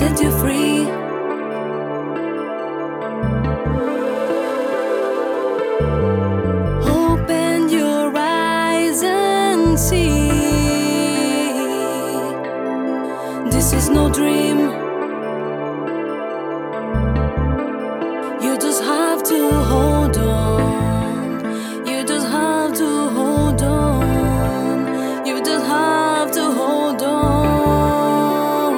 set you free. Open your eyes and see, this is no dream. You just have to hold on. You just have to hold on. You just have to hold on.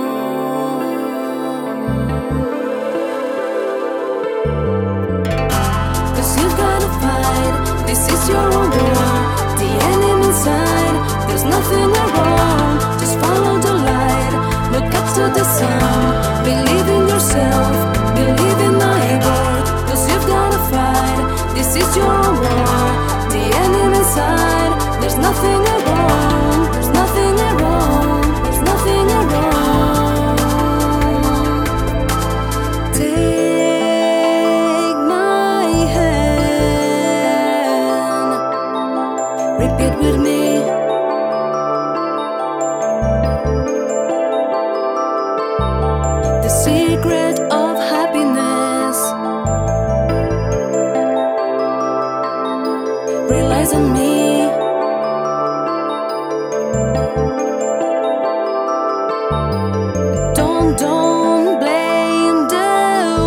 'Cause you've gotta fight. This is your own war. The enemy inside. There's nothing wrong. Just follow the light. Look up to the sun. Believe in yourself. Believe in my word. 'Cause you've gotta fight. This is your own war. The enemy inside. There's nothing wrong. There's nothing wrong. There's nothing wrong. Take my hand. Repeat with me. The secret of happiness relies on me. Don't blame the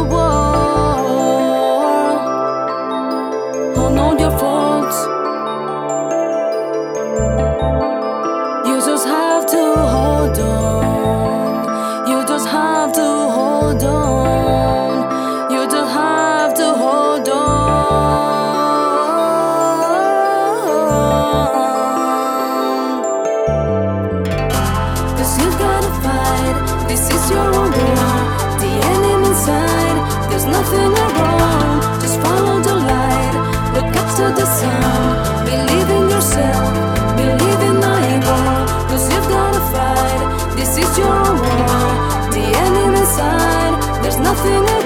world. Own all your faults. You just have to hold on. You just have to hold on. You just have to hold on. 'Cause you've gotta fight. This is your own war. The enemy inside. There's nothing wrong. Just follow the light. Look up to the sun. Believe in yourself. Believe in my word. 'Cause you've gotta fight. This is your own war. The enemy inside. There's nothing